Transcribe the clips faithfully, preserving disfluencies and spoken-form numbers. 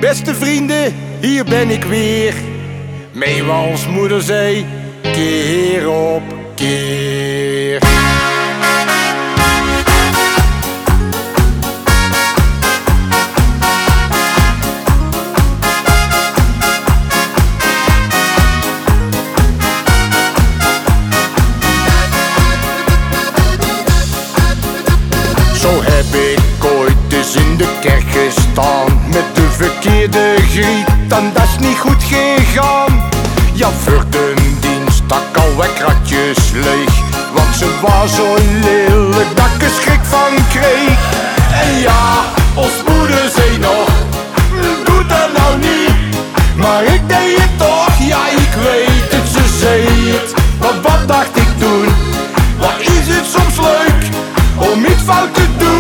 Beste vrienden, hier ben ik weer. Mee wat ons moeder zei, keer op keer. Zo heb ik ooit eens in de kerk gestaan met de verkeerde griet, en dat is niet goed gegaan. Ja, voor de dienst stak al wat kratjes leeg, want ze was zo lelijk dat ik er schrik van kreeg. En ja, ons moeder zei nog, doe dat nou niet, maar ik deed het toch, ja ik weet het, ze zei het. Maar wat dacht ik toen, wat is het soms leuk om iets fout te doen.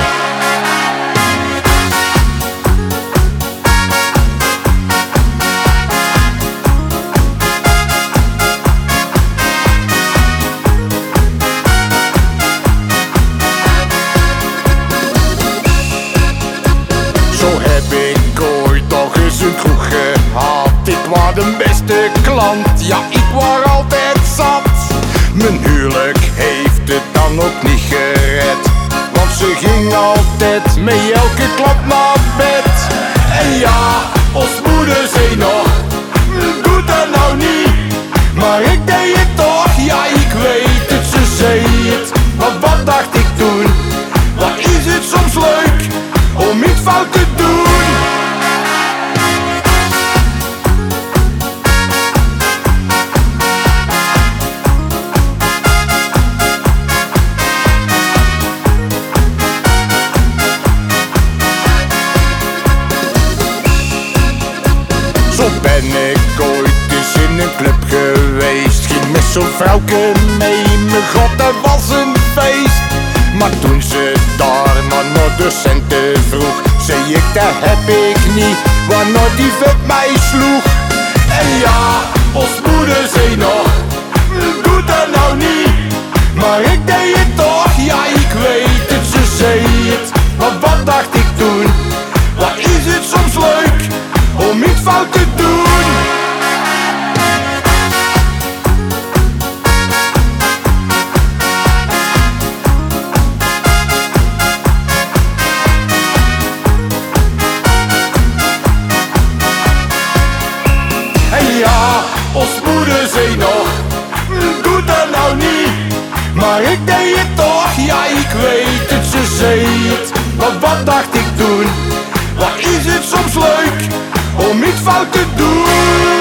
Zo heb ik ooit nog eens een kroeg gehad. Ik was de beste klant, ja ik was altijd zat. Mijn huwelijk heeft het dan ook niet gered, want ze ging altijd met elke klap naar bed. En ja, ons moeder zei nog, doe dat nou niet, maar ik deed het toch, ja ik weet het, ze zei het. Maar wat dacht ik toen, wat is het soms leuk om iets fout te doen. Zo ben ik ooit eens in een club geweest, ging met zo'n vrouwke mee, mijn god dat was een feest. Maar toen ze daar maar naar de centen vroeg, zei ik dat heb ik niet, waarna die vet mij sloeg. En ja, ons moeder zei nog, doe dat nou niet, maar ik deed het toch, ja ik weet het, ze zei het. Maar wat dacht ik toen, wat is het soms leuk om iets fout te doen. En ja, ons moeder zei nog, doe dat nou niet, maar ik deed het toch, ja ik weet het, ze zei het. Maar wat dacht ik toen, wat is het soms leuk om iets fout te doen.